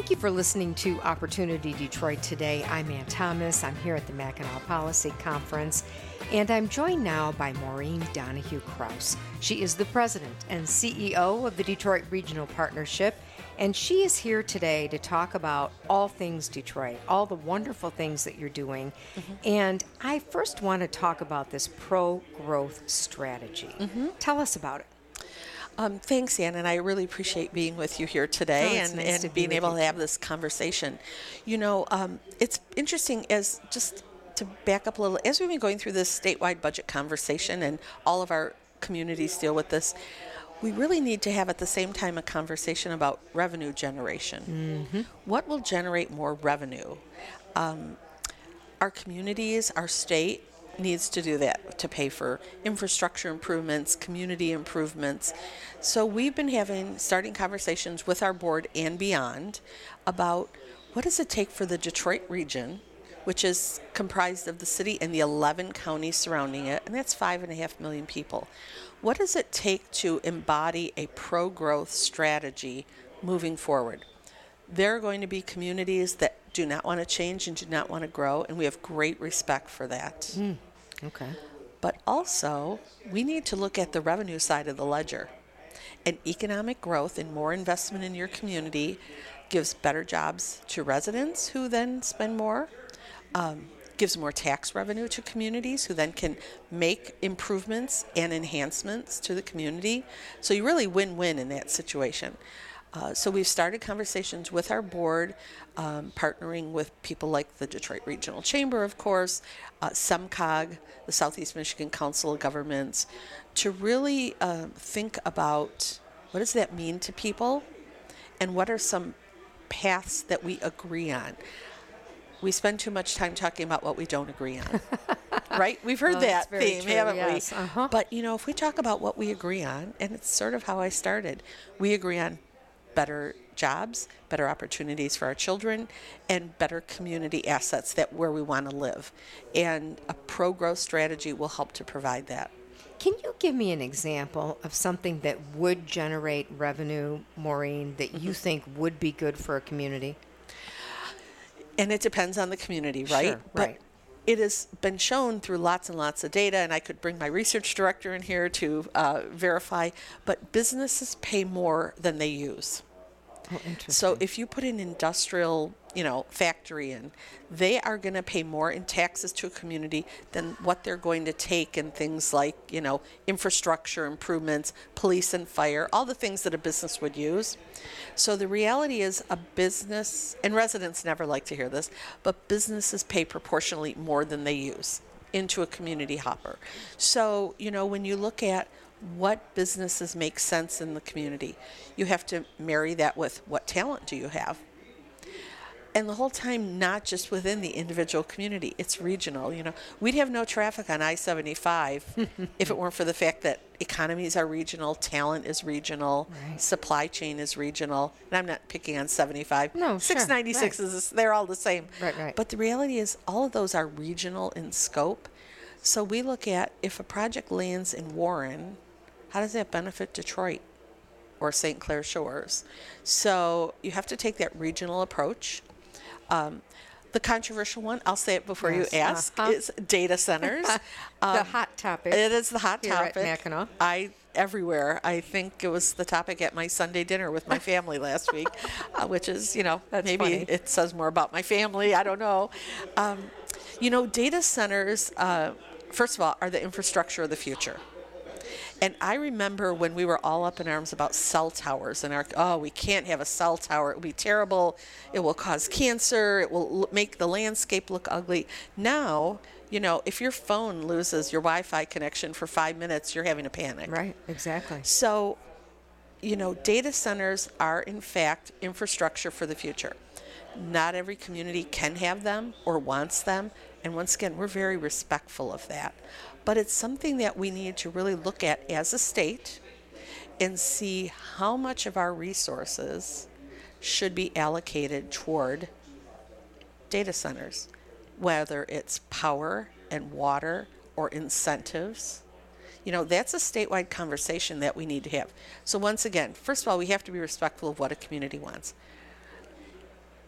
Thank you for listening to Opportunity Detroit today. I'm Ann Thomas. I'm here at the Mackinac Policy Conference, and I'm joined now by Maureen Donahue Kraus. She is the president and CEO of the Detroit Regional Partnership, and she is here today to talk about all things Detroit, all the wonderful things that you're doing. And I first want to talk about this pro-growth strategy. Tell us about it. Thanks, Ann, and I really appreciate being with you here today it's nice to and be being with able you to have this conversation. You know, it's interesting as just to back up a little, as we've been going through this statewide budget conversation and all of our communities deal with this, we really need to have at the same time a conversation about revenue generation. What will generate more revenue? Our communities, our state, needs to do that to pay for infrastructure improvements, community improvements. So we've been starting conversations with our board and beyond about what does it take for the Detroit region, which is comprised of the city and the 11 counties surrounding it, and that's 5.5 million people. What does it take to embody a pro-growth strategy moving forward? There are going to be communities that do not want to change and do not want to grow, and we have great respect for that. Okay. But also, we need to look at the revenue side of the ledger. And economic growth and more investment in your community gives better jobs to residents who then spend more, gives more tax revenue to communities who then can make improvements and enhancements to the community. So you really win-win in that situation. So we've started conversations with our board, partnering with people like the Detroit Regional Chamber, of course, SEMCOG, the Southeast Michigan Council of Governments, to really think about what does that mean to people and what are some paths that we agree on. We spend too much time talking about what we don't agree on, right? We've heard that theme, haven't we? But, you know, if we talk about what we agree on, and it's sort of how I started, we agree on better jobs, better opportunities for our children, and better community assets where we want to live. And a pro-growth strategy will help to provide that. Can you give me an example of something that would generate revenue, Maureen, that you think would be good for a community? And it depends on the community, right? Sure, right. It has been shown through lots and lots of data, and I could bring my research director in here to verify, but businesses pay more than they use. Oh, interesting. So if you put an industrial, factory in, they are going to pay more in taxes to a community than what they're going to take in things like, infrastructure improvements, police and fire, all the things that a business would use. So the reality is a business, and residents never like to hear this, but businesses pay proportionally more than they use into a community hopper. So, when you look at what businesses make sense in the community, you have to marry that with what talent do you have. And the whole time, not just within the individual community, it's regional. We'd have no traffic on I-75 if it weren't for the fact that economies are regional, talent is regional, supply chain is regional. And I'm not picking on 75. No, 696 is, they're all the same. Right. But the reality is all of those are regional in scope. So we look at if a project lands in Warren, how does that benefit Detroit or St. Clair Shores? So you have to take that regional approach. The controversial one, I'll say it before you ask, is data centers. The hot topic. It is the hot here topic. At Mackinac. Everywhere. I think it was the topic at my Sunday dinner with my family last week, which is, That's maybe funny. it says more about my family. I don't know. Data centers, first of all, are the infrastructure of the future. And I remember when we were all up in arms about cell towers and we can't have a cell tower. It will be terrible. It will cause cancer. It will make the landscape look ugly. Now, if your phone loses your Wi-Fi connection for 5 minutes, you're having a panic. Right, exactly. So, data centers are, in fact, infrastructure for the future. Not every community can have them or wants them. And once again, we're very respectful of that. But it's something that we need to really look at as a state and see how much of our resources should be allocated toward data centers, whether it's power and water or incentives. That's a statewide conversation that we need to have. So once again, first of all, we have to be respectful of what a community wants.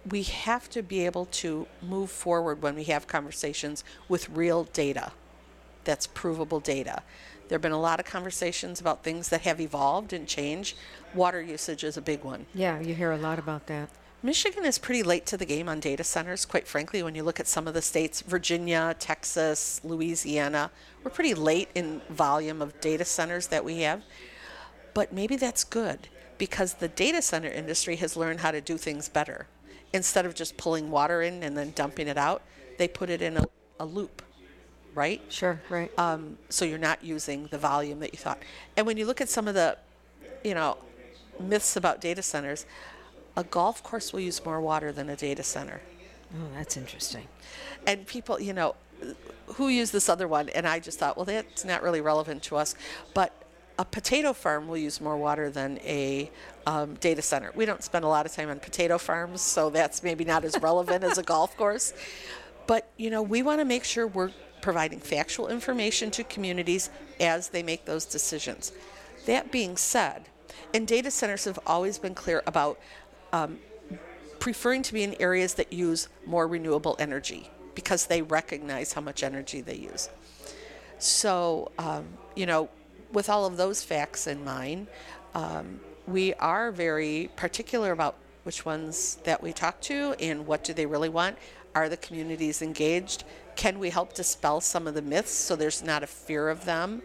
we have to be able to move forward when we have conversations with real data. That's provable data. There have been a lot of conversations about things that have evolved and changed. Water usage is a big one. Yeah, you hear a lot about that. Michigan is pretty late to the game on data centers, quite frankly, when you look at some of the states, Virginia, Texas, Louisiana, we're pretty late in volume of data centers that we have. But maybe that's good because the data center industry has learned how to do things better. Instead of just pulling water in and then dumping it out, they put it in a loop, right? Sure, right. So you're not using the volume that you thought. And when you look at some of the, myths about data centers, a golf course will use more water than a data center. Oh, that's interesting. And people, who use this other one? And I just thought, well, that's not really relevant to us. But a potato farm will use more water than a data center. We don't spend a lot of time on potato farms, so that's maybe not as relevant as a golf course. But, we want to make sure we're providing factual information to communities as they make those decisions. That being said, and data centers have always been clear about preferring to be in areas that use more renewable energy because they recognize how much energy they use. So, with all of those facts in mind, we are very particular about which ones that we talk to and what do they really want. Are the communities engaged? Can we help dispel some of the myths so there's not a fear of them?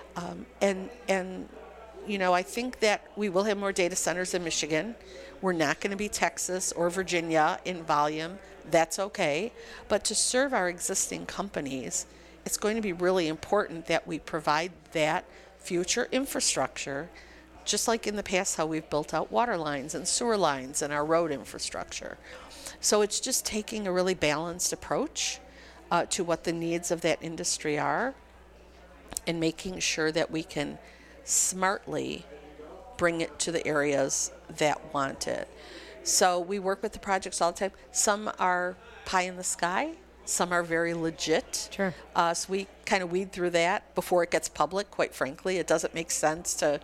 I think that we will have more data centers in Michigan. We're not going to be Texas or Virginia in volume. That's okay. But to serve our existing companies, it's going to be really important that we provide that future infrastructure, just like in the past how we've built out water lines and sewer lines and our road infrastructure. So it's just taking a really balanced approach to what the needs of that industry are and making sure that we can smartly bring it to the areas that want it. So we work with the projects all the time. Some are pie in the sky. Some are very legit. Sure. So we kind of weed through that before it gets public, quite frankly. It doesn't make sense to,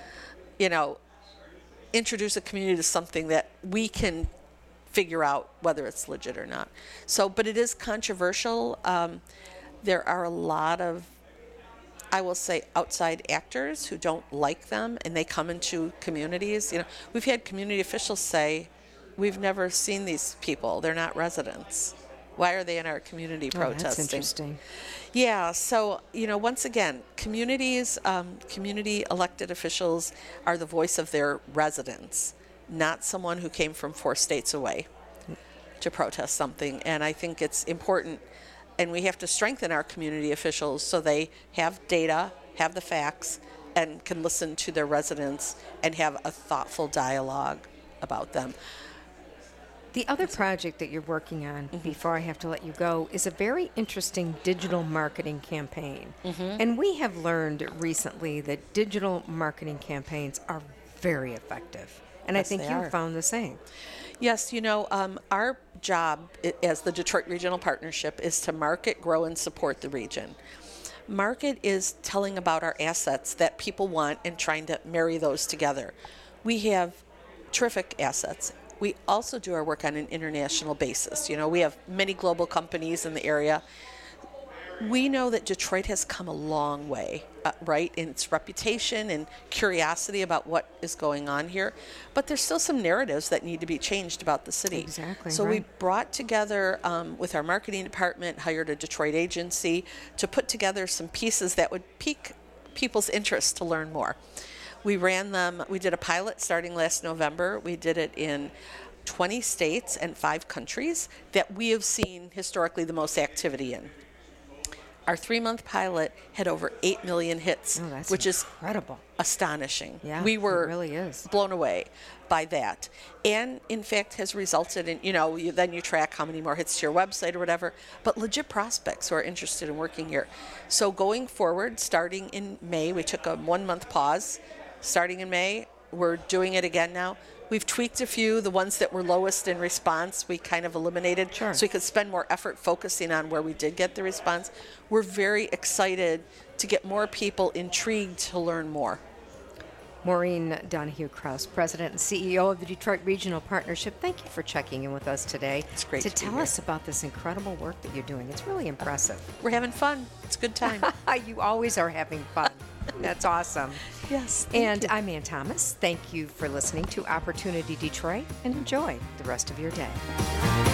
introduce a community to something that we can figure out whether it's legit or not. So, but it is controversial. There are a lot of, I will say, outside actors who don't like them, and they come into communities. We've had community officials say, we've never seen these people. They're not residents. Why are they in our community protesting? That's interesting. Yeah, so, once again, communities, community elected officials are the voice of their residents, not someone who came from 4 states away to protest something. And I think it's important, and we have to strengthen our community officials so they have data, have the facts, and can listen to their residents and have a thoughtful dialogue about them. The other project that you're working on, before I have to let you go, is a very interesting digital marketing campaign. And we have learned recently that digital marketing campaigns are very effective. And Yes, I think they you are. found the same. Yes, our job as the Detroit Regional Partnership is to market, grow, and support the region. Market is telling about our assets that people want and trying to marry those together. We have terrific assets. We also do our work on an international basis. We have many global companies in the area. We know that Detroit has come a long way, right, in its reputation and curiosity about what is going on here. But there's still some narratives that need to be changed about the city. Exactly, So we right. brought together, with our marketing department, hired a Detroit agency to put together some pieces that would pique people's interest to learn more. We ran them, we did a pilot starting last November. We did it in 20 states and 5 countries that we have seen historically the most activity in. Our 3-month pilot had over 8 million hits, Oh, that's which is incredible. astonishing. Yeah, We it were really is. blown away by that. And in fact has resulted in, then you track how many more hits to your website or whatever, but legit prospects who are interested in working here. So going forward, starting in May, we took a 1-month pause. Starting in May, we're doing it again now. We've tweaked a few. The ones that were lowest in response, we kind of eliminated. Sure. So we could spend more effort focusing on where we did get the response. We're very excited to get more people intrigued to learn more. Maureen Donahue Krause, President and CEO of the Detroit Regional Partnership. Thank you for checking in with us today. It's great to to be tell here. us about this incredible work that you're doing. It's really impressive. We're having fun. It's a good time. You always are having fun. That's awesome. Yes. And I'm Ann Thomas. Thank you for listening to Opportunity Detroit, and enjoy the rest of your day.